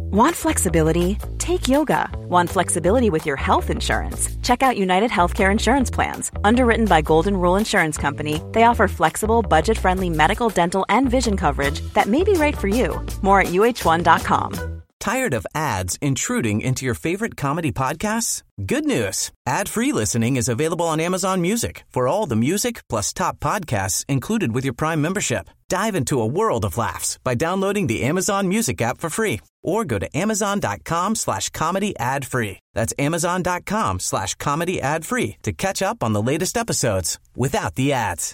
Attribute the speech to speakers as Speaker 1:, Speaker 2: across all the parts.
Speaker 1: Want flexibility? Take yoga. Want flexibility with your health insurance? Check out United Healthcare Insurance Plans. Underwritten by Golden Rule Insurance Company, they offer flexible, budget-friendly medical, dental, and vision coverage that may be right for you. More at uh1.com.
Speaker 2: Tired of ads intruding into your favorite comedy podcasts? Good news. Ad-free listening is available on Amazon Music for all the music plus top podcasts included with your Prime membership. Dive into a world of laughs by downloading the Amazon Music app for free or go to amazon.com/comedy ad-free. That's amazon.com/comedy ad-free to catch up on the latest episodes without the ads.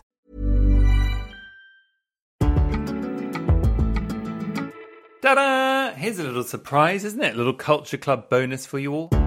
Speaker 3: Ta-da! Here's a little surprise, isn't it? A little Culture Club bonus for you all.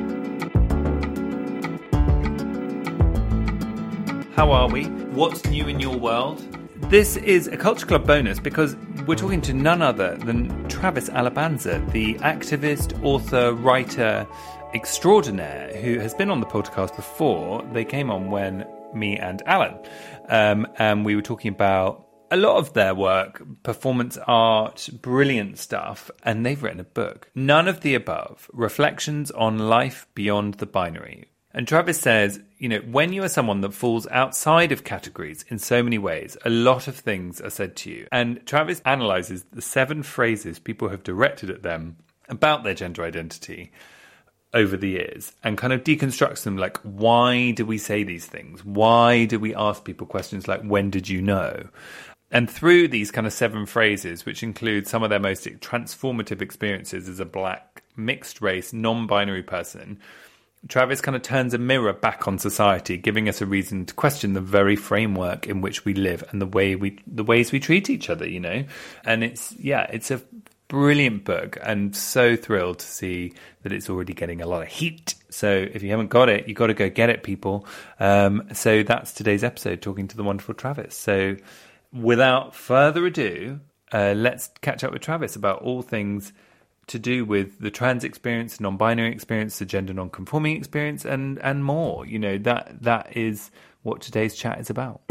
Speaker 3: How are we? What's new in your world? This is a Culture Club bonus because we're talking to none other than Travis Alabanza, the activist, author, writer extraordinaire who has been on the podcast before. They came on when me and Alan, and we were talking about a lot of their work, performance art, brilliant stuff, and they've written a book. None of the above, Reflections on Life Beyond the Binary. And Travis says, you know, when you are someone that falls outside of categories in so many ways, a lot of things are said to you. And Travis analyses the 7 phrases people have directed at them about their gender identity over the years and kind of deconstructs them, like, why do we say these things? Why do we ask people questions like, when did you know? And through these kind of 7 phrases, which include some of their most transformative experiences as a black, mixed race, non-binary person, Travis kind of turns a mirror back on society, giving us a reason to question the very framework in which we live and the ways we treat each other, you know? And it's a brilliant book, and so thrilled to see that it's already getting a lot of heat. So if you haven't got it, you've got to go get it, people. So that's today's episode, talking to the wonderful Travis. So without further ado, let's catch up with Travis about all things to do with the trans experience, non-binary experience, the gender non-conforming experience, and more. You know, that is what today's chat is about.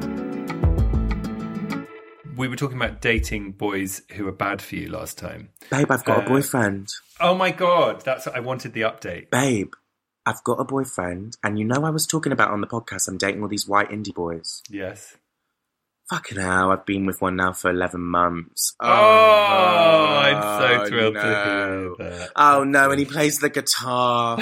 Speaker 3: We were talking about dating boys who are bad for you last time.
Speaker 4: Babe, I've got a boyfriend.
Speaker 3: Oh my God, I wanted the update.
Speaker 4: Babe, I've got a boyfriend, and you know I was talking about on the podcast I'm dating all these white indie boys.
Speaker 3: Yes.
Speaker 4: Fucking hell, I've been with one now for 11 months.
Speaker 3: I'm so thrilled to hear that.
Speaker 4: Oh no, and he plays the guitar.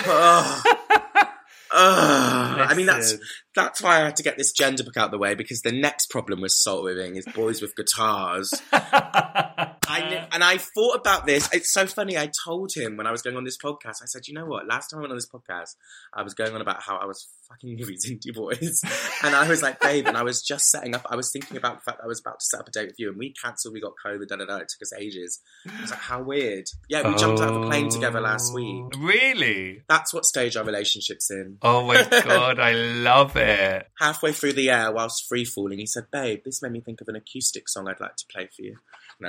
Speaker 4: I mean, that's why I had to get this gender book out of the way, because the next problem with Salt Living is boys with guitars. And I thought about this. It's so funny. I told him when I was going on this podcast, I said, you know what? Last time I went on this podcast, I was going on about how I was fucking with these indie boys. And I was like, babe, and I was just setting up, I was thinking about the fact that I was about to set up a date with you, and we cancelled, we got COVID, it took us ages. I was like, how weird. Yeah, we jumped out of a plane together last week.
Speaker 3: Really?
Speaker 4: That's what stage our relationship's in.
Speaker 3: Oh my God, I love it.
Speaker 4: Halfway through the air, whilst free falling, he said, babe, this made me think of an acoustic song I'd like to play for you. No.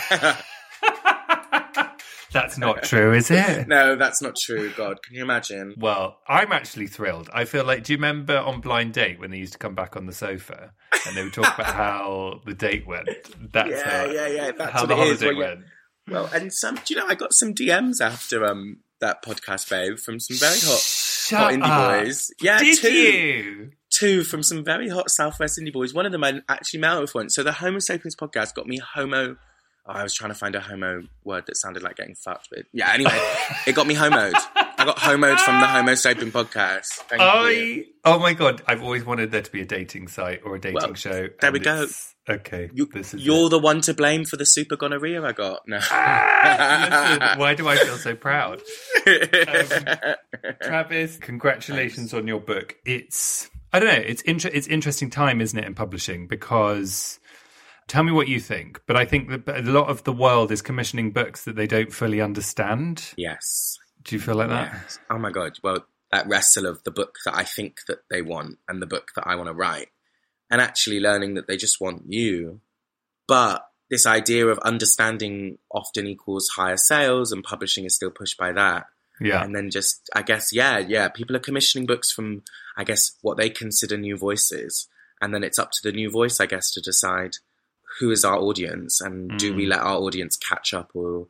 Speaker 3: That's not true, is it?
Speaker 4: No, that's not true. God, can you imagine?
Speaker 3: Well, I'm actually thrilled. I feel like, do you remember on Blind Date when they used to come back on the sofa and they would talk about how the date went? That's
Speaker 4: yeah. That's
Speaker 3: how
Speaker 4: what
Speaker 3: the
Speaker 4: it
Speaker 3: holiday
Speaker 4: is.
Speaker 3: went.
Speaker 4: Well, and some, do you know, I got some DMs after that podcast, babe, from some very hot indie boys. Yeah,
Speaker 3: Did you?
Speaker 4: 2 from some very hot Southwest indie boys. One of them I actually met with once. So the Homo Sapiens podcast got me homo. Oh, I was trying to find a homo word that sounded like getting fucked, but yeah, anyway, it got me homoed. I got homoed from the Homo Sapien podcast. Thank you.
Speaker 3: Oh my God, I've always wanted there to be a dating site or a dating show.
Speaker 4: There we go.
Speaker 3: Okay.
Speaker 4: You're the one to blame for the super gonorrhea I got. No.
Speaker 3: Listen, why do I feel so proud? Travis, congratulations on your book. It's interesting time, isn't it, in publishing, because tell me what you think, but I think that a lot of the world is commissioning books that they don't fully understand.
Speaker 4: Yes.
Speaker 3: Do you feel like that?
Speaker 4: Yes. Oh my God. Well, that wrestle of the book that I think that they want and the book that I want to write, and actually learning that they just want you. But this idea of understanding often equals higher sales, and publishing is still pushed by that.
Speaker 3: Yeah.
Speaker 4: And then just, I guess, yeah, people are commissioning books from, I guess, what they consider new voices. And then it's up to the new voice, I guess, to decide who is our audience, and do we let our audience catch up, or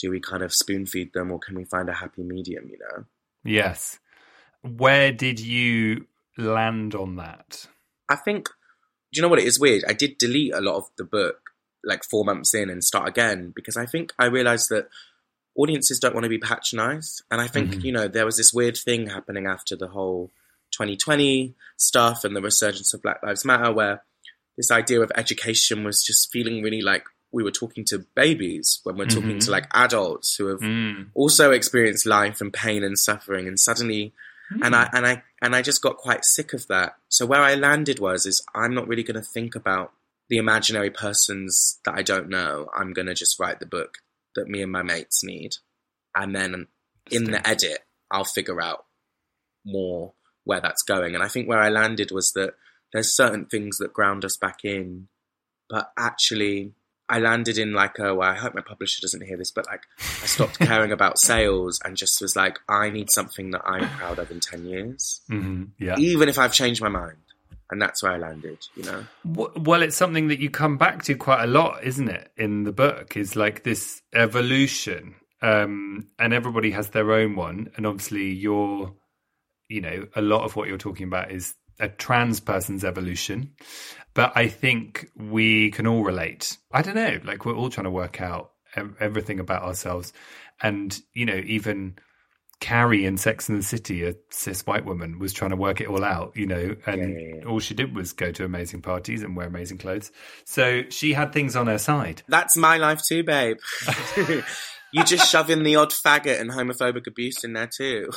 Speaker 4: do we kind of spoon feed them, or can we find a happy medium, you know?
Speaker 3: Yes. Where did you land on that?
Speaker 4: I think, do you know what, it is weird? I did delete a lot of the book like 4 months in and start again, because I think I realised that audiences don't want to be patronised. And I think, you know, there was this weird thing happening after the whole 2020 stuff and the resurgence of Black Lives Matter, where this idea of education was just feeling really like we were talking to babies when we're talking to like adults who have also experienced life and pain and suffering. And suddenly, and I just got quite sick of that. So where I landed is I'm not really going to think about the imaginary persons that I don't know. I'm going to just write the book that me and my mates need. And then in the edit, I'll figure out more where that's going. And I think where I landed was that there's certain things that ground us back in, but actually I landed in like I hope my publisher doesn't hear this, but like I stopped caring about sales and just was like, I need something that I'm proud of in 10 years.
Speaker 3: Yeah.
Speaker 4: Even if I've changed my mind. And that's where I landed, you know?
Speaker 3: Well, it's something that you come back to quite a lot, isn't it, in the book, is like this evolution. And everybody has their own one. And obviously you know, a lot of what you're talking about is a trans person's evolution. But I think we can all relate. I don't know, like we're all trying to work out everything about ourselves. And, you know, even Carrie in Sex and the City, a cis white woman, was trying to work it all out, you know, and all she did was go to amazing parties and wear amazing clothes. So she had things on her side.
Speaker 4: That's my life too, babe. You just shove in the odd faggot and homophobic abuse in there too.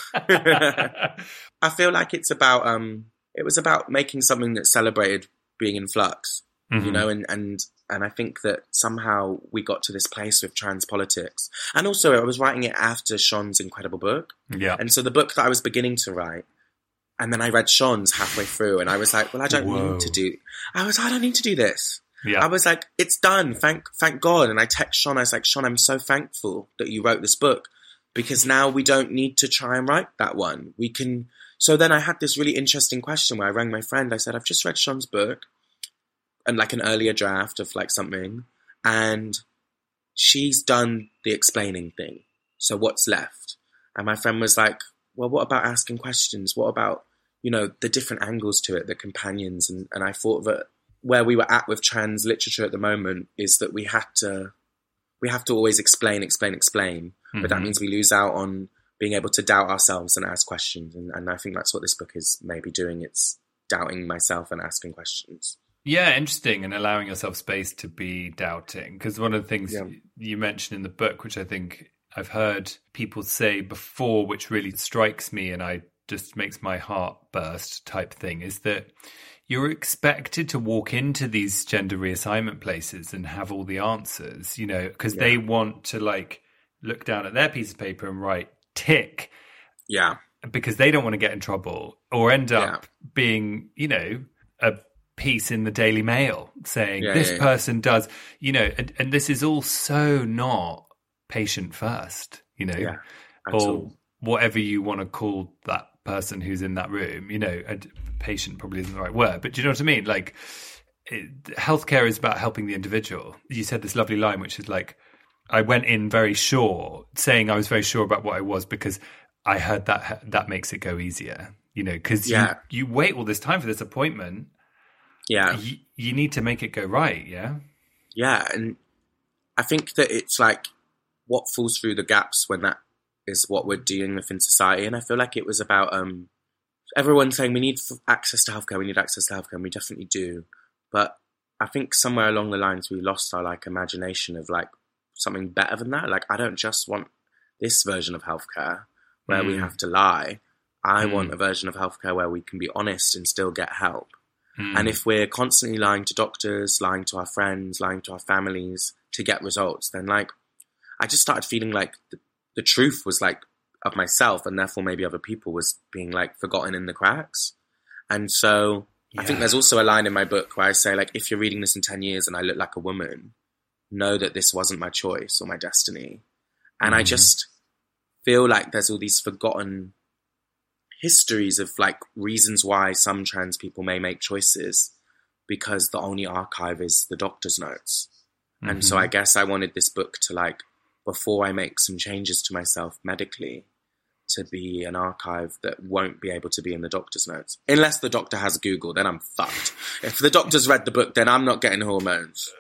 Speaker 4: I feel like it's about, it was about making something that celebrated being in flux, you know, and I think that somehow we got to this place with trans politics. And also I was writing it after Sean's incredible book. Yeah. And so the book that I was beginning to write, and then I read Sean's halfway through and I was like, well, I don't need to do this. Yeah. I was like, it's done. Thank God. And I text Sean, I was like, Sean, I'm so thankful that you wrote this book, because now we don't need to try and write that one. We can. So then I had this really interesting question where I rang my friend. I said, I've just read Sean's book, and like an earlier draft of like something, and she's done the explaining thing. So what's left? And my friend was like, well, what about asking questions? What about, you know, the different angles to it, the companions? And I thought that where we were at with trans literature at the moment is that we have to always explain, but that means we lose out on being able to doubt ourselves and ask questions. And I think that's what this book is maybe doing. It's doubting myself and asking questions.
Speaker 3: Yeah, interesting, and allowing yourself space to be doubting. Because one of the things you mentioned in the book, which I think I've heard people say before, which really strikes me and I just makes my heart burst type thing, is that you're expected to walk into these gender reassignment places and have all the answers, you know, because they want to like look down at their piece of paper and write tick. Yeah. Because they don't want to get in trouble or end up being, you know, a piece in the Daily Mail saying this person does, you know, and this is all so not patient first, you know, or whatever you want to call that person who's in that room, you know. Patient probably isn't the right word, but do you know what I mean? Like, healthcare is about helping the individual. You said this lovely line, which is like, I went in very sure, saying I was very sure about what I was because I heard that makes it go easier, you know, because you wait all this time for this appointment. Yeah. You need to make it go right, yeah?
Speaker 4: Yeah, and I think that it's like what falls through the gaps when that is what we're dealing with in society. And I feel like it was about everyone saying we need access to healthcare, and we definitely do. But I think somewhere along the lines we lost our like imagination of like something better than that. Like, I don't just want this version of healthcare where we have to lie. I want a version of healthcare where we can be honest and still get help. And if we're constantly lying to doctors, lying to our friends, lying to our families to get results, then like, I just started feeling like the truth was like of myself, and therefore maybe other people, was being like forgotten in the cracks. And so I think there's also a line in my book where I say like, if you're reading this in 10 years and I look like a woman, know that this wasn't my choice or my destiny. And I just feel like there's all these forgotten histories of like reasons why some trans people may make choices because the only archive is the doctor's notes. And so I guess I wanted this book to like before I make some changes to myself medically to be an archive that won't be able to be in the doctor's notes. Unless the doctor has Google, then I'm fucked. If the doctor's read the book, then I'm not getting hormones.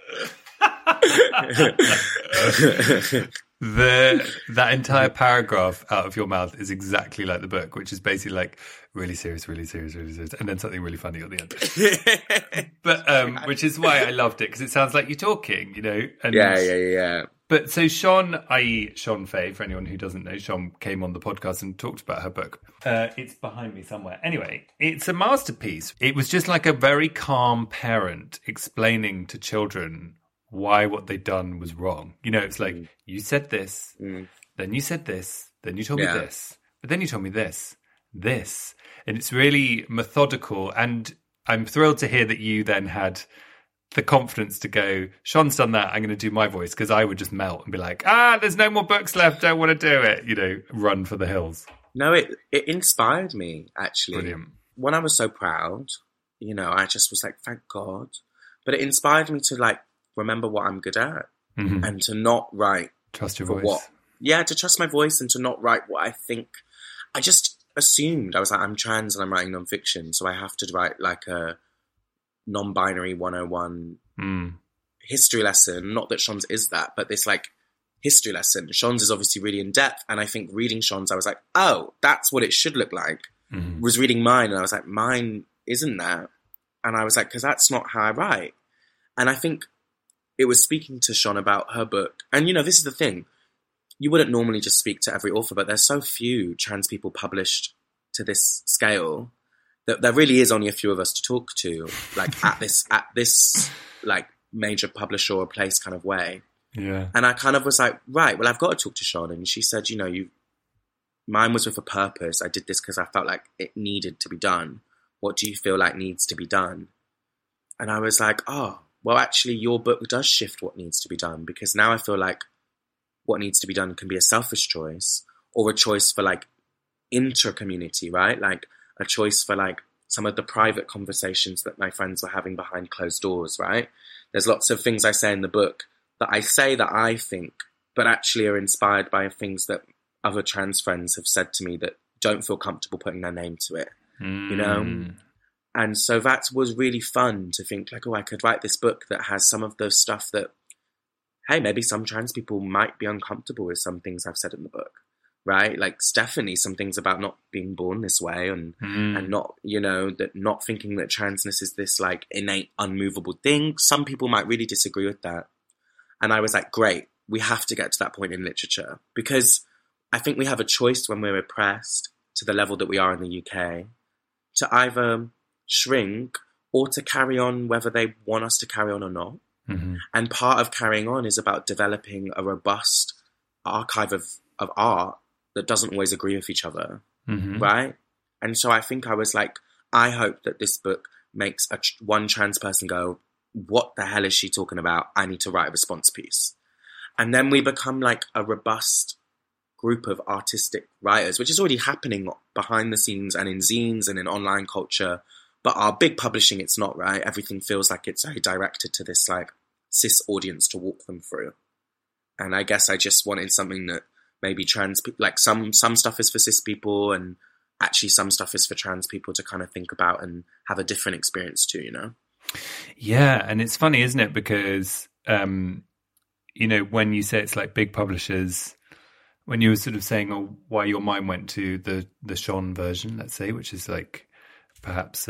Speaker 3: That entire paragraph out of your mouth is exactly like the book, which is basically like really serious, really serious, really serious, and then something really funny at the end. But which is why I loved it, because it sounds like you're talking, you know. And,
Speaker 4: yeah.
Speaker 3: But so Sean, i.e. Sean Fay, for anyone who doesn't know, Sean came on the podcast and talked about her book. It's behind me somewhere. Anyway, it's a masterpiece. It was just like a very calm parent explaining to children why what they'd done was wrong. You know, it's like, you said this, then you said this, then you told me this, but then you told me this. And it's really methodical. And I'm thrilled to hear that you then had the confidence to go, Sean's done that, I'm going to do my voice, because I would just melt and be like, there's no more books left, don't want to do it, you know, run for the hills.
Speaker 4: No, it inspired me, actually.
Speaker 3: Brilliant.
Speaker 4: When I was so proud, you know, I just was like, thank God. But it inspired me to, like, remember what I'm good at and to not write.
Speaker 3: Trust your voice.
Speaker 4: To trust my voice and to not write what I think. I just assumed, I was like, I'm trans and I'm writing nonfiction, so I have to write like a non-binary 101 history lesson. Not that Sean's is that, but this like history lesson. Sean's is obviously really in depth, and I think reading Sean's, I was like, oh, that's what it should look like. Was reading mine, and I was like, mine isn't that. And I was like, because that's not how I write. And I think it was speaking to Sean about her book. And, you know, this is the thing. You wouldn't normally just speak to every author, but there's so few trans people published to this scale that there really is only a few of us to talk to, like at this like major publisher or place kind of way.
Speaker 3: Yeah.
Speaker 4: And I kind of was like, right, well, I've got to talk to Sean. And she said, you know, mine was with a purpose. I did this because I felt like it needed to be done. What do you feel like needs to be done? And I was like, oh, well, actually, your book does shift what needs to be done, because now I feel like what needs to be done can be a selfish choice or a choice for like intra-community, right? Like a choice for like some of the private conversations that my friends were having behind closed doors, right? There's lots of things I say in the book that I think, but actually are inspired by things that other trans friends have said to me that don't feel comfortable putting their name to it, you know? And so that was really fun to think like, oh, I could write this book that has some of the stuff that, hey, maybe some trans people might be uncomfortable with some things I've said in the book, right? Like definitely some things about not being born this way and not, you know, that not thinking that transness is this like innate, unmovable thing. Some people might really disagree with that. And I was like, great, we have to get to that point in literature, because I think we have a choice when we're oppressed to the level that we are in the UK to either shrink or to carry on whether they want us to carry on or not. And part of carrying on is about developing a robust archive of art that doesn't always agree with each other, right? And so I think I was like, I hope that this book makes one trans person go, what the hell is she talking about? I need to write a response piece. And then we become like a robust group of artistic writers, which is already happening behind the scenes and in zines and in online culture. But our big publishing, it's not, right? Everything feels like it's very directed to this like cis audience to walk them through. And I guess I just wanted something that maybe trans people, like some stuff is for cis people and actually some stuff is for trans people to kind of think about and have a different experience too, you know?
Speaker 3: Yeah. And it's funny, isn't it? Because, you know, when you say it's like big publishers, when you were sort of saying, why your mind went to the Sean version, let's say, which is like, perhaps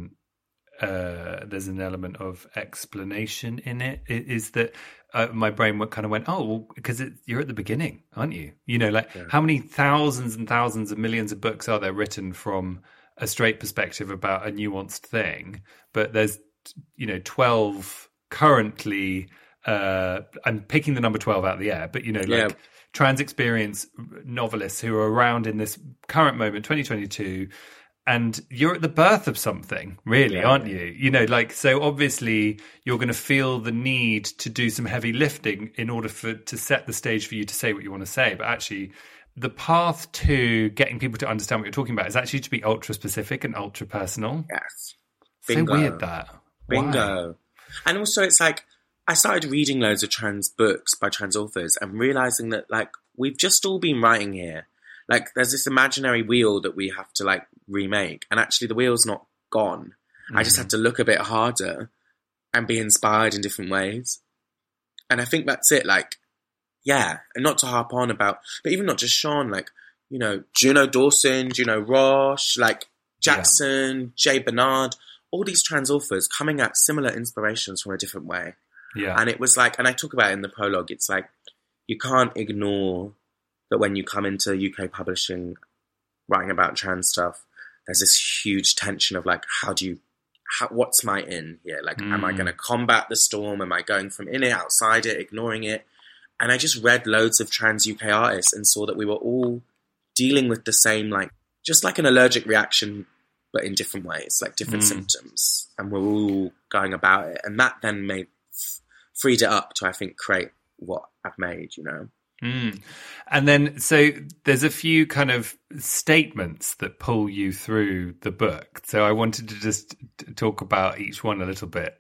Speaker 3: there's an element of explanation in it, is that my brain kind of went, oh, well, because you're at the beginning, aren't you? You know, like how many thousands and thousands of millions of books are there written from a straight perspective about a nuanced thing? But there's, you know, 12 currently, I'm picking the number 12 out of the air, but, you know, like trans experience novelists who are around in this current moment, 2022, and you're at the birth of something, really, aren't you? You know, like, so obviously you're going to feel the need to do some heavy lifting in order to set the stage for you to say what you want to say. But actually, the path to getting people to understand what you're talking about is actually to be ultra specific and ultra personal.
Speaker 4: Yes.
Speaker 3: Bingo. So weird that.
Speaker 4: Bingo. Why? And also it's like, I started reading loads of trans books by trans authors and realising that, like, we've just all been writing here. Like, there's this imaginary wheel that we have to, like, remake. And actually the wheel's not gone. I just had to look a bit harder and be inspired in different ways. And I think that's it, like, yeah. And not to harp on about, but even not just Sean, like, you know, Juno Dawson, Juno Roche, like, Jackson, Jay Bernard, all these trans authors coming at similar inspirations from a different way.
Speaker 3: Yeah.
Speaker 4: And it was like, and I talk about it in the prologue, it's like, you can't ignore that when you come into UK publishing, writing about trans stuff, there's this huge tension of like, what's my in here? Like, am I going to combat the storm? Am I going from in it, outside it, ignoring it? And I just read loads of trans UK artists and saw that we were all dealing with the same, like, just like an allergic reaction, but in different ways, like different symptoms. And we're all going about it. And that then freed it up to, I think, create what I've made, you know?
Speaker 3: And then, so there's a few kind of statements that pull you through the book. So I wanted to just talk about each one a little bit.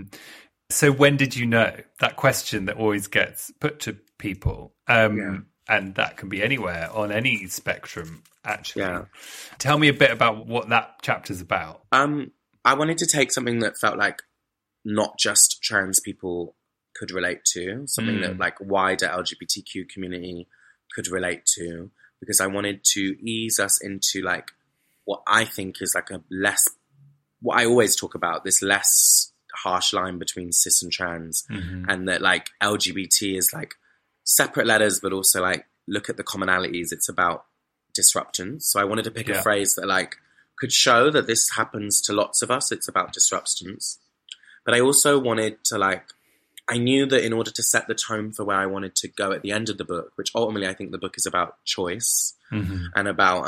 Speaker 3: So when did you know? That question that always gets put to people. And that can be anywhere on any spectrum, actually. Yeah. Tell me a bit about what that chapter's about.
Speaker 4: I wanted to take something that felt like not just trans people could relate to, something that like wider LGBTQ community could relate to, because I wanted to ease us into like what I think is like what I always talk about, this less harsh line between cis and trans, and that like LGBT is like separate letters, but also like look at the commonalities. It's about disruptance. So I wanted to pick a phrase that like could show that this happens to lots of us. It's about disruptance. But I also wanted to like, I knew that in order to set the tone for where I wanted to go at the end of the book, which ultimately I think the book is about choice and about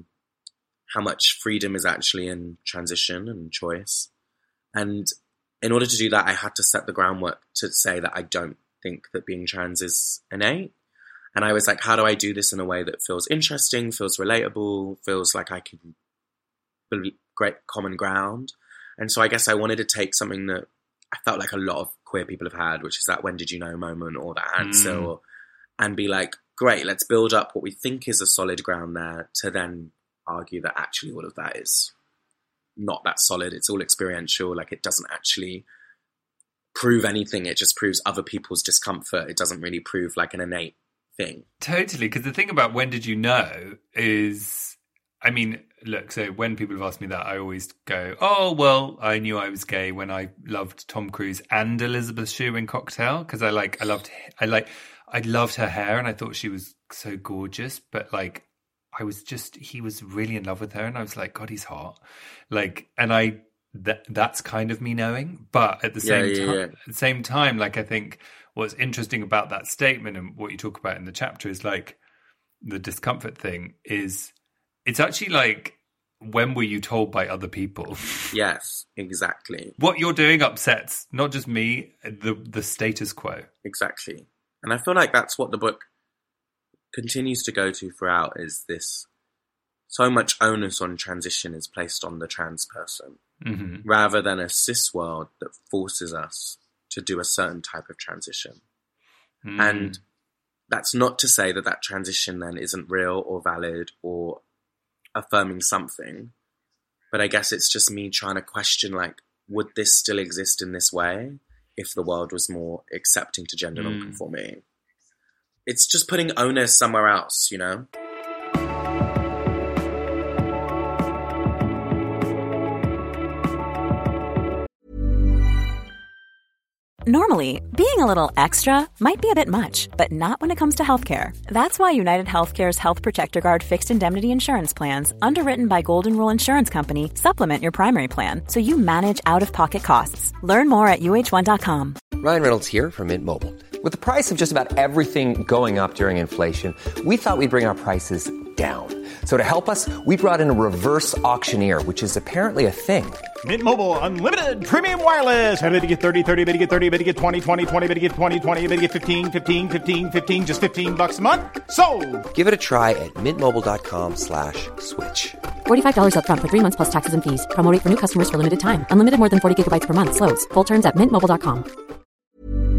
Speaker 4: how much freedom is actually in transition and choice. And in order to do that, I had to set the groundwork to say that I don't think that being trans is innate. And I was like, how do I do this in a way that feels interesting, feels relatable, feels like I can build great common ground? And so I guess I wanted to take something that I felt like a lot of queer people have had, which is that when did you know moment or that answer, and be like, great, let's build up what we think is a solid ground there to then argue that actually all of that is not that solid. It's all experiential. Like, it doesn't actually prove anything. It just proves other people's discomfort. It doesn't really prove like an innate thing.
Speaker 3: Totally. Because the thing about when did you know is, I mean, look, so when people have asked me that, I always go, oh, well, I knew I was gay when I loved Tom Cruise and Elizabeth Shue in Cocktail, because I loved her hair and I thought she was so gorgeous, but like, he was really in love with her and I was like, God, he's hot. Like, and that's kind of me knowing, but at the same time, like, I think what's interesting about that statement and what you talk about in the chapter is like the discomfort thing is, it's actually like, when were you told by other people?
Speaker 4: Yes, exactly.
Speaker 3: What you're doing upsets not just me, the status quo.
Speaker 4: Exactly. And I feel like that's what the book continues to go to throughout, is this, so much onus on transition is placed on the trans person, rather than a cis world that forces us to do a certain type of transition. And that's not to say that that transition then isn't real or valid or affirming something, but I guess it's just me trying to question, like, would this still exist in this way if the world was more accepting to gender nonconformity? It's just putting onus somewhere else, you know?
Speaker 1: Normally, being a little extra might be a bit much, but not when it comes to healthcare. That's why United Healthcare's Health Protector Guard fixed indemnity insurance plans, underwritten by Golden Rule Insurance Company, supplement your primary plan so you manage out-of-pocket costs. Learn more at UH1.com.
Speaker 5: Ryan Reynolds here from Mint Mobile. With the price of just about everything going up during inflation, we thought we'd bring our prices down. So to help us, we brought in a reverse auctioneer, which is apparently a thing.
Speaker 6: Mint Mobile Unlimited Premium Wireless. How to get 30, 30, how to get 30, how to get 20, 20, 20, how to get 20, 20, how to get 15, 15, 15, 15, just $15 a month? Sold!
Speaker 5: Give it a try at mintmobile.com/switch.
Speaker 7: $45 up front for 3 months plus taxes and fees. Promo rate for new customers for limited time. Unlimited more than 40 gigabytes per month. Slows full terms at mintmobile.com.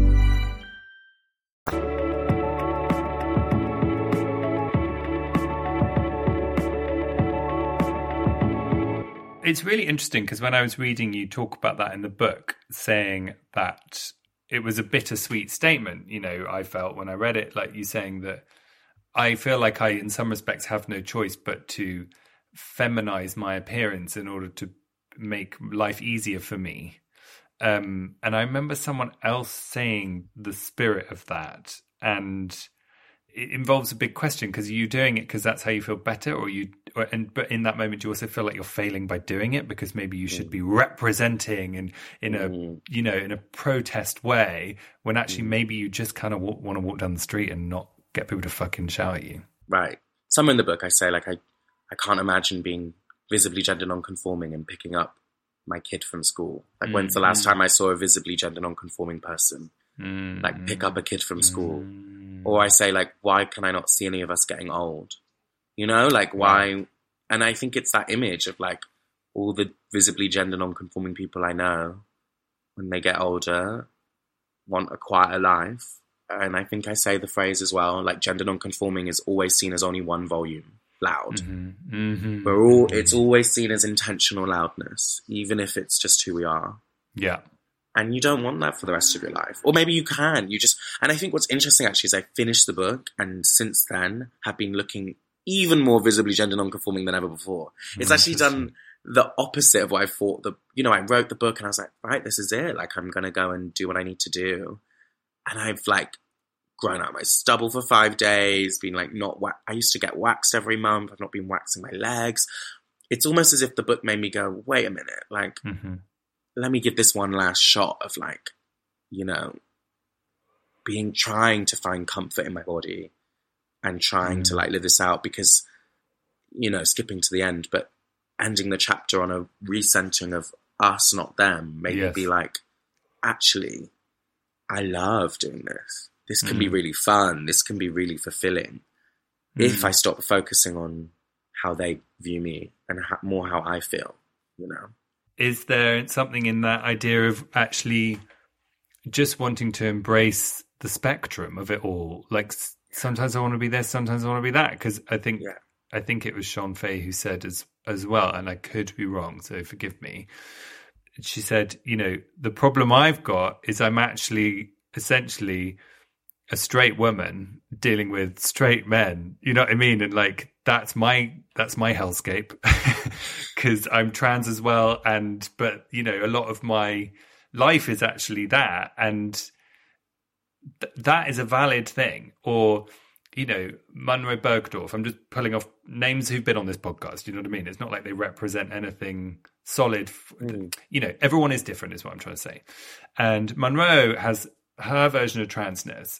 Speaker 3: It's really interesting because when I was reading you talk about that in the book, saying that it was a bittersweet statement, you know, I felt when I read it, like you saying that I feel like I, in some respects, have no choice but to feminize my appearance in order to make life easier for me. And I remember someone else saying the spirit of that, and it involves a big question, because are you doing it because that's how you feel better, but in that moment you also feel like you're failing by doing it because maybe you should be representing and in a protest way, when actually maybe you just kind of want to walk down the street and not get people to fucking shout at you.
Speaker 4: Right. Somewhere in the book I say, like, I can't imagine being visibly gender non-conforming and picking up my kid from school. Like, when's the last time I saw a visibly gender non-conforming person like pick up a kid from school? Or I say, like, why can I not see any of us getting old? You know, like, why? And I think it's that image of, like, all the visibly gender non-conforming people I know, when they get older, want a quieter life. And I think I say the phrase as well, like, gender non-conforming is always seen as only one volume, loud. It's always seen as intentional loudness, even if it's just who we are.
Speaker 3: Yeah.
Speaker 4: And you don't want that for the rest of your life. Or maybe you can. And I think what's interesting, actually, is I finished the book and since then have been looking even more visibly gender non-conforming than ever before. It's actually done the opposite of what I thought. I wrote the book and I was like, right, this is it. Like, I'm going to go and do what I need to do. And I've, like, grown out my stubble for 5 days, been, like, I used to get waxed every month. I've not been waxing my legs. It's almost as if the book made me go, wait a minute, like, let me give this one last shot of, like, you know, trying to find comfort in my body and trying to, like, live this out, because, you know, skipping to the end, but ending the chapter on a recentering of us, not them, made me be like, actually, I love doing this. This can be really fun. This can be really fulfilling if I stop focusing on how they view me and more how I feel, you know.
Speaker 3: Is there something in that idea of actually just wanting to embrace the spectrum of it all? Like, sometimes I want to be this, sometimes I want to be that. Because I think it was Sean Fay who said as well, and I could be wrong, so forgive me. She said, you know, the problem I've got is I'm actually essentially a straight woman dealing with straight men. You know what I mean? And, like, that's my hellscape because I'm trans as well. But you know, a lot of my life is actually that, and that is a valid thing. Or, you know, Munro Bergdorf, I'm just pulling off names who've been on this podcast. You know what I mean? It's not like they represent anything solid. You know, everyone is different is what I'm trying to say. And Munro has her version of transness,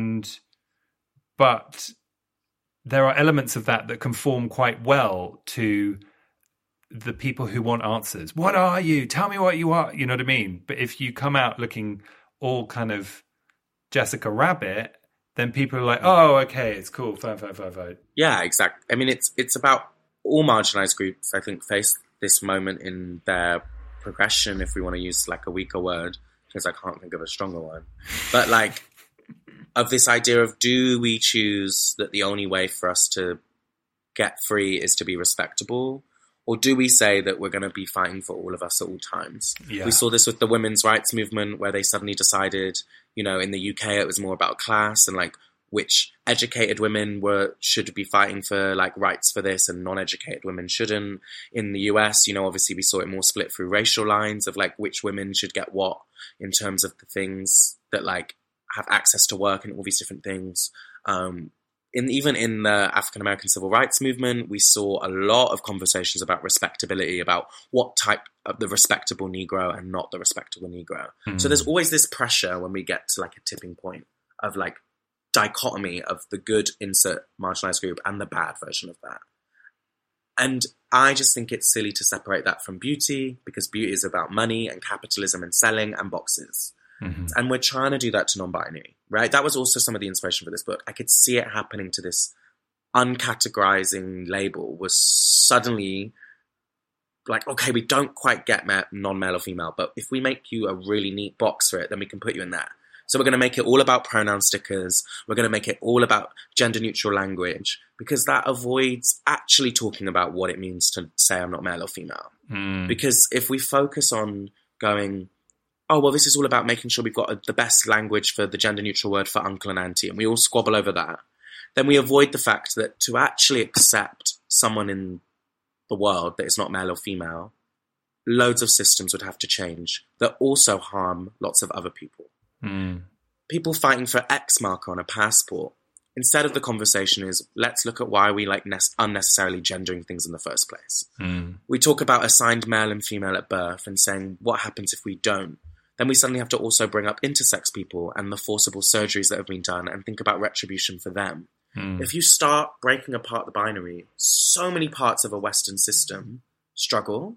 Speaker 3: but there are elements of that conform quite well to the people who want answers. What are you? Tell me what you are. You know what I mean? But if you come out looking all kind of Jessica Rabbit, then people are like, oh, okay, it's cool. Fine.
Speaker 4: Yeah, exactly. I mean, it's about all marginalized groups, I think, face this moment in their progression, if we want to use, like, a weaker word, because I can't think of a stronger one. But, like, of this idea of, do we choose that the only way for us to get free is to be respectable? Or do we say that we're going to be fighting for all of us at all times? Yeah. We saw this with the women's rights movement, where they suddenly decided, you know, in the UK it was more about class and, like, which educated women should be fighting for, like, rights for this and non-educated women shouldn't. In the US, you know, obviously we saw it more split through racial lines of, like, which women should get what in terms of the things that, like, have access to work and all these different things. Even in the African-American civil rights movement, we saw a lot of conversations about respectability, about what type of the respectable Negro and not the respectable Negro. So there's always this pressure when we get to, like, a tipping point of, like, dichotomy of the good insert marginalized group and the bad version of that. And I just think it's silly to separate that from beauty, because beauty is about money and capitalism and selling and boxes. And we're trying to do that to non-binary, right? That was also some of the inspiration for this book. I could see it happening to this uncategorizing label was suddenly like, okay, we don't quite get non-male or female, but if we make you a really neat box for it, then we can put you in that. So we're going to make it all about pronoun stickers. We're going to make it all about gender neutral language, because that avoids actually talking about what it means to say I'm not male or female. Because if we focus on going, oh, well, this is all about making sure we've got the best language for the gender neutral word for uncle and auntie, and we all squabble over that, then we avoid the fact that to actually accept someone in the world that is not male or female, loads of systems would have to change that also harm lots of other people. People fighting for X marker on a passport, instead of the conversation is, let's look at why we like unnecessarily gendering things in the first place. We talk about assigned male and female at birth and saying, what happens if we don't? Then we suddenly have to also bring up intersex people and the forcible surgeries that have been done and think about retribution for them. If you start breaking apart the binary, so many parts of a Western system struggle,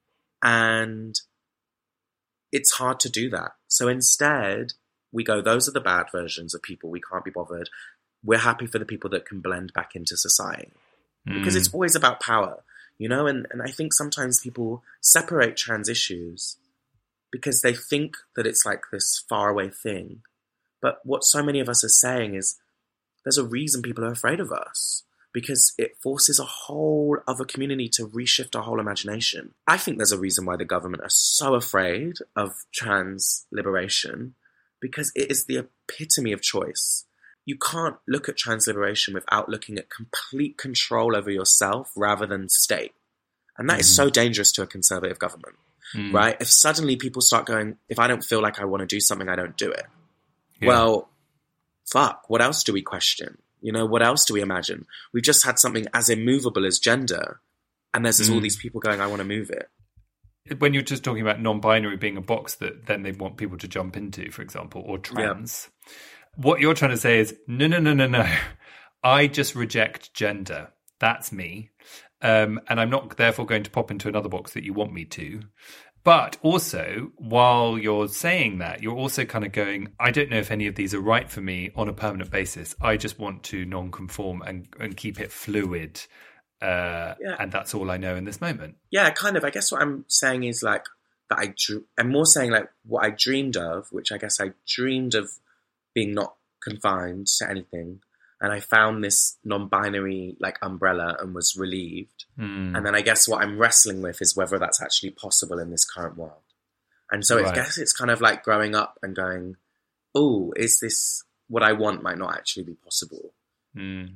Speaker 4: and it's hard to do that. So instead, we go, those are the bad versions of people. We can't be bothered. We're happy for the people that can blend back into society. Because it's always about power, you know? And I think sometimes people separate trans issues because they think that it's like this faraway thing. But what so many of us are saying is there's a reason people are afraid of us, because it forces a whole other community to reshift our whole imagination. I think there's a reason why the government are so afraid of trans liberation, because it is the epitome of choice. You can't look at trans liberation without looking at complete control over yourself rather than state. And that is so dangerous to a conservative government, right? If suddenly people start going, if I don't feel like I want to do something, I don't do it. Yeah. Well, fuck, what else do we question? You know, what else do we imagine? We've just had something as immovable as gender, and there's all these people going, I want to move it.
Speaker 3: When you're just talking about non-binary being a box that then they want people to jump into, for example, or trans, what you're trying to say is, no. I just reject gender. That's me. And I'm not therefore going to pop into another box that you want me to. But also, while you're saying that, you're also kind of going, I don't know if any of these are right for me on a permanent basis. I just want to non-conform and keep it fluid. And that's all I know in this moment. Yeah,
Speaker 4: kind of. I guess what I'm saying is like that I'm more saying like what I dreamed of, which I guess I dreamed of being not confined to anything. And I found this non-binary like umbrella and was relieved. And then I guess what I'm wrestling with is whether that's actually possible in this current world. And so I guess it's kind of like growing up and going, oh, is this what I want might not actually be possible. You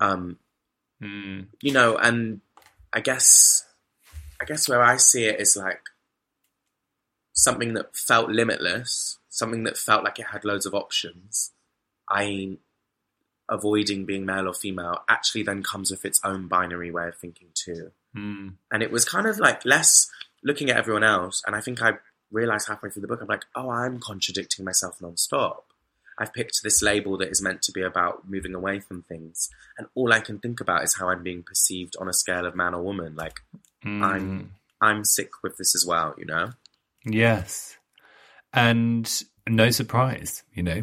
Speaker 4: know, and I guess where I see it is like something that felt limitless, something that felt like it had loads of options. Avoiding being male or female actually then comes with its own binary way of thinking too. And it was kind of like less looking at everyone else. And I think I realized halfway through the book, I'm like, oh, I'm contradicting myself nonstop. I've picked this label that is meant to be about moving away from things. And all I can think about is how I'm being perceived on a scale of man or woman. Like I'm sick with this as well, you know?
Speaker 3: Yes. And no surprise, you know?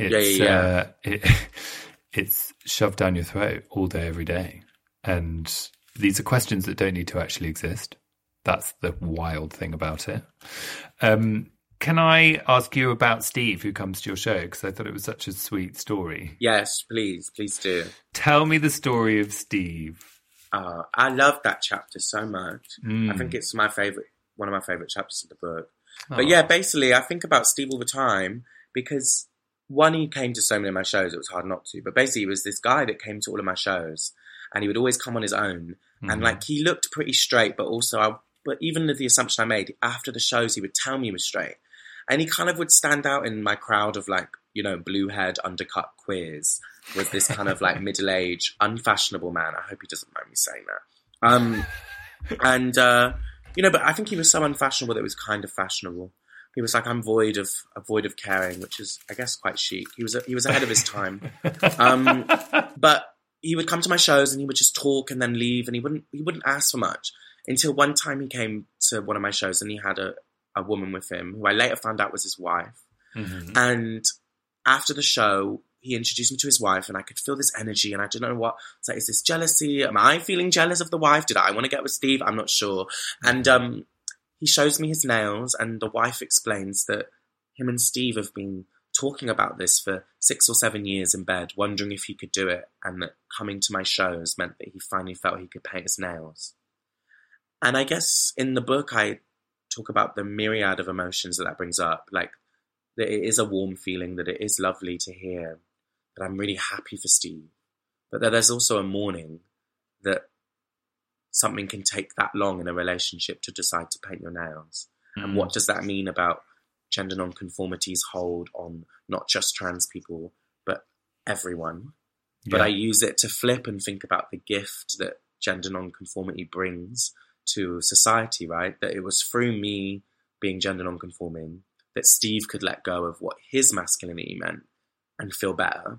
Speaker 3: It's shoved down your throat all day, every day. And these are questions that don't need to actually exist. That's the wild thing about it. Can I ask you about Steve, who comes to your show? Because I thought it was such a sweet story.
Speaker 4: Yes, please do.
Speaker 3: Tell me the story of Steve.
Speaker 4: I love that chapter so much. I think it's one of my favourite chapters of the book. But yeah, basically, I think about Steve all the time because... one, he came to so many of my shows, it was hard not to. But basically, he was this guy that came to all of my shows, and he would always come on his own. And like, he looked pretty straight, but also, but even with the assumption I made, after the shows, he would tell me he was straight. And he kind of would stand out in my crowd of like, you know, blue-haired, undercut queers, with this kind of like middle-aged, unfashionable man. I hope he doesn't mind me saying that. You know, but I think he was so unfashionable that it was kind of fashionable. He was like, I'm void of caring, which is, I guess, quite chic. He was ahead of his time. But he would come to my shows and he would just talk and then leave, and he wouldn't ask for much until one time he came to one of my shows and he had a woman with him who I later found out was his wife. And after the show, he introduced me to his wife, and I could feel this energy, and I don't know what. It's like, is this jealousy? Am I feeling jealous of the wife? Did I want to get with Steve? I'm not sure. And he shows me his nails, and the wife explains that him and Steve have been talking about this for 6 or 7 years in bed, wondering if he could do it, and that coming to my shows meant that he finally felt he could paint his nails. And I guess in the book I talk about the myriad of emotions that brings up, like that it is a warm feeling, that it is lovely to hear, that I'm really happy for Steve, but that there's also a mourning that something can take that long in a relationship to decide to paint your nails. And what does that mean about gender non-conformity's hold on not just trans people, but everyone? Yeah. But I use it to flip and think about the gift that gender non-conformity brings to society, right? That it was through me being gender non-conforming that Steve could let go of what his masculinity meant and feel better.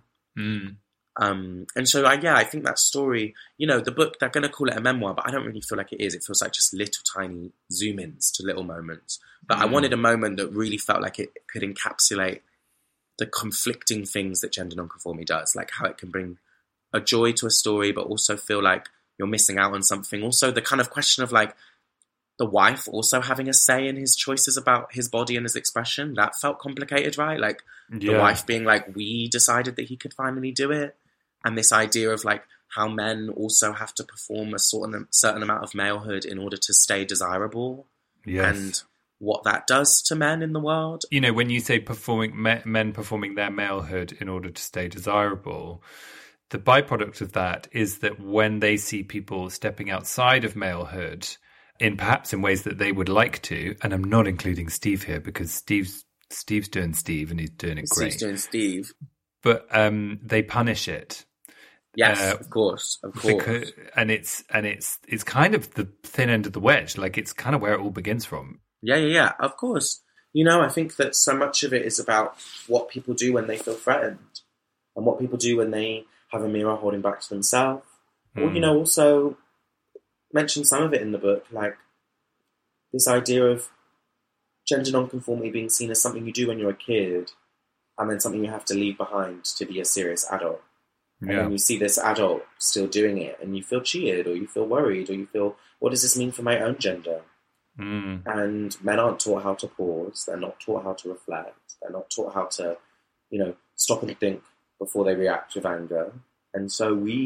Speaker 4: And so, I think that story, the book, they're going to call it a memoir, but I don't really feel like it is. It feels like just little tiny zoom-ins to little moments. But I wanted a moment that really felt like it could encapsulate the conflicting things that gender nonconformity does, like how it can bring a joy to a story, but also feel like you're missing out on something. Also, the kind of question of like the wife also having a say in his choices about his body and his expression, that felt complicated, right? Like the wife being like, we decided that he could finally do it. And this idea of like how men also have to perform a certain amount of malehood in order to stay desirable. Yes. And what that does to men in the world.
Speaker 3: When you say men performing their malehood in order to stay desirable, the byproduct of that is that when they see people stepping outside of malehood, perhaps in ways that they would like to, and I'm not including Steve here because Steve's doing Steve and he's doing it great.
Speaker 4: Steve's doing Steve.
Speaker 3: But they punish it.
Speaker 4: Yes, of course.
Speaker 3: Because, and it's kind of the thin end of the wedge. Like it's kind of where it all begins from.
Speaker 4: Yeah, of course. I think that so much of it is about what people do when they feel threatened and what people do when they have a mirror holding back to themselves. Or, also mention some of it in the book, like this idea of gender nonconformity being seen as something you do when you're a kid and then something you have to leave behind to be a serious adult. And then you see this adult still doing it and you feel cheated or you feel worried or you feel, what does this mean for my own gender? And men aren't taught how to pause. They're not taught how to reflect. They're not taught how to, stop and think before they react with anger. And so we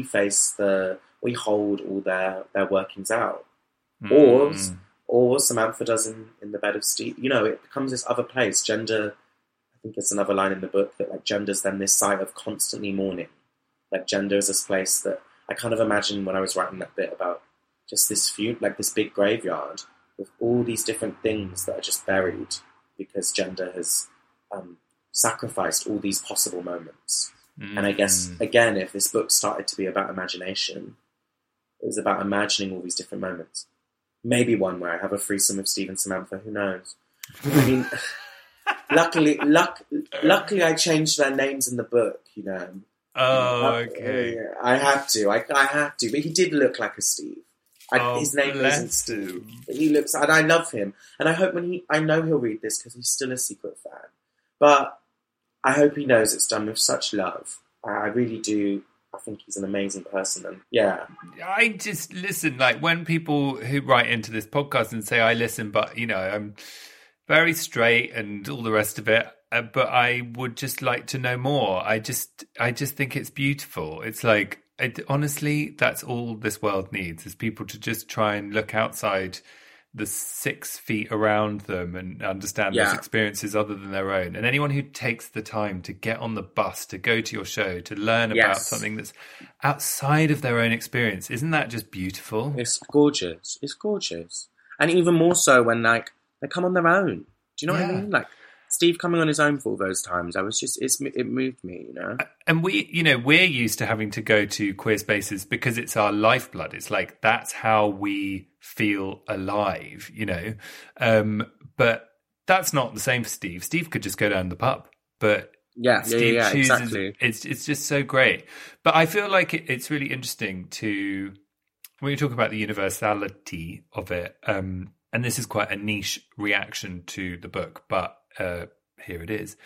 Speaker 4: hold all their workings out. Or Samantha does in the bed of Steve. It becomes this other place. Gender, I think it's another line in the book that like gender's then this site of constantly mourning. Like gender is this place that I kind of imagine when I was writing that bit about just this this big graveyard with all these different things that are just buried because gender has sacrificed all these possible moments. And I guess, again, if this book started to be about imagination, it was about imagining all these different moments. Maybe one where I have a threesome with Steve and Samantha, who knows? I mean, luckily I changed their names in the book,
Speaker 3: Oh, okay.
Speaker 4: I have to. But he did look like a Steve. His name isn't Steve. He looks, and I love him. And I hope I know he'll read this because he's still a secret fan. But I hope he knows it's done with such love. I really do. I think he's an amazing person. And yeah.
Speaker 3: I just listen, like when people who write into this podcast and say, I listen, but, I'm very straight and all the rest of it. But I would just like to know more. I just think it's beautiful. It's like, honestly, that's all this world needs is people to just try and look outside the 6 feet around them and understand those experiences other than their own. And anyone who takes the time to get on the bus, to go to your show, to learn about something that's outside of their own experience, isn't that just beautiful?
Speaker 4: It's gorgeous. It's gorgeous. And even more so when they come on their own. Do you know what I mean? Like, Steve coming on his own for all those times, it moved me,
Speaker 3: And we're used to having to go to queer spaces because it's our lifeblood. It's like, that's how we feel alive, But that's not the same for Steve. Steve could just go down the pub, but Steve chooses, exactly. It's just so great. But I feel like it's really interesting to, when you talk about the universality of it, and this is quite a niche reaction to the book, but here it is.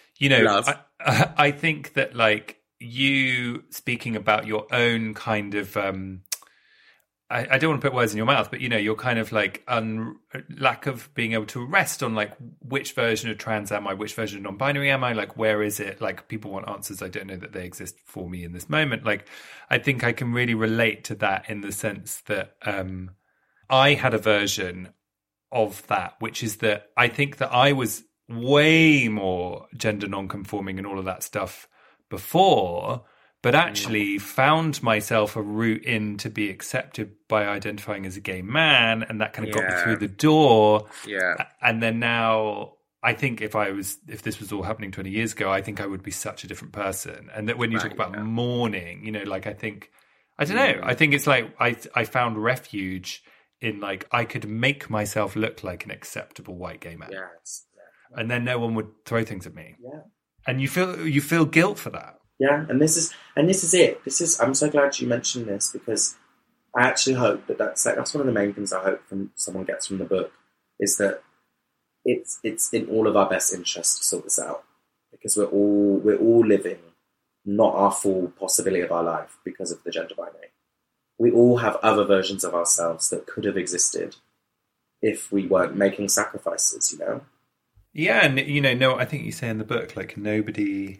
Speaker 3: I think that like you speaking about your own kind of I don't want to put words in your mouth, but, you know, you're kind of like lack of being able to rest on like which version of trans am I, which version of non-binary am I, like where is it? Like people want answers. I don't know that they exist for me in this moment. Like I think I can really relate to that in the sense that I had a version of that, which is that I think that I was way more gender non-conforming and all of that stuff before, but actually found myself a route in to be accepted by identifying as a gay man, and that kind of got me through the door.
Speaker 4: Yeah.
Speaker 3: And then now I think if this was all happening 20 years ago, I think I would be such a different person. And that when you talk about mourning, you know, like I don't know, I think it's like I found refuge in like I could make myself look like an acceptable white gay man.
Speaker 4: Yes.
Speaker 3: And then no one would throw things at me.
Speaker 4: Yeah.
Speaker 3: And you feel guilt for that.
Speaker 4: Yeah, and this is it. I'm so glad you mentioned this, because I actually hope that's one of the main things I hope someone gets from the book, is that it's in all of our best interest to sort this out, because we're all living not our full possibility of our life because of the gender binary. We all have other versions of ourselves that could have existed if we weren't making sacrifices, you know?
Speaker 3: Yeah, and you know, no, I think you say in the book, like nobody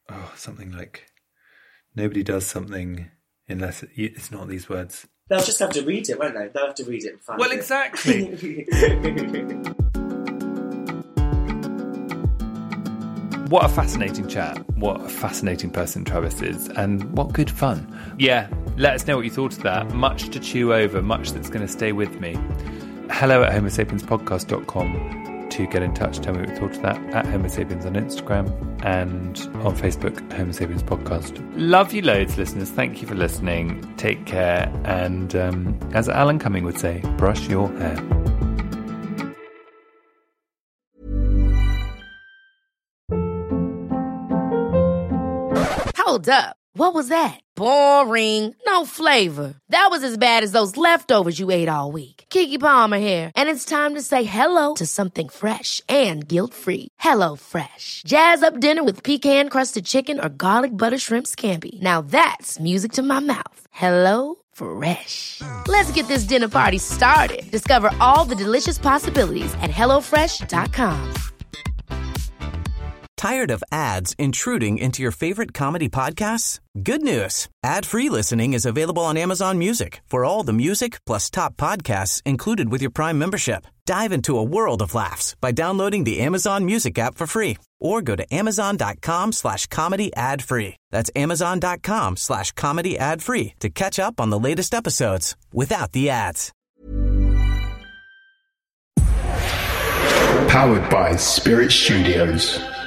Speaker 3: does something unless it's not these words.
Speaker 4: They'll just have to read it, won't they? They'll have to read it and find it.
Speaker 3: Well, exactly. What a fascinating chat. What a fascinating person Travis is. And what good fun. Yeah, let us know what you thought of that. Much to chew over, much that's going to stay with me. hello@homosapienspodcast.com to get in touch. Tell me what you thought of that. At Homo Sapiens on Instagram and on Facebook, Homo Sapiens Podcast. Love you loads, listeners. Thank you for listening. Take care. And as Alan Cumming would say, brush your hair.
Speaker 8: Hold up. What was that? Boring. No flavor. That was as bad as those leftovers you ate all week. Keke Palmer here. And it's time to say hello to something fresh and guilt-free. Hello Fresh. Jazz up dinner with pecan-crusted chicken or garlic butter shrimp scampi. Now that's music to my mouth. Hello Fresh. Let's get this dinner party started. Discover all the delicious possibilities at HelloFresh.com.
Speaker 2: Tired of ads intruding into your favorite comedy podcasts? Good news. Ad-free listening is available on Amazon Music for all the music plus top podcasts included with your Prime membership. Dive into a world of laughs by downloading the Amazon Music app for free or go to amazon.com/comedy ad-free. That's amazon.com/comedy ad-free to catch up on the latest episodes without the ads.
Speaker 9: Powered by Spirit Studios.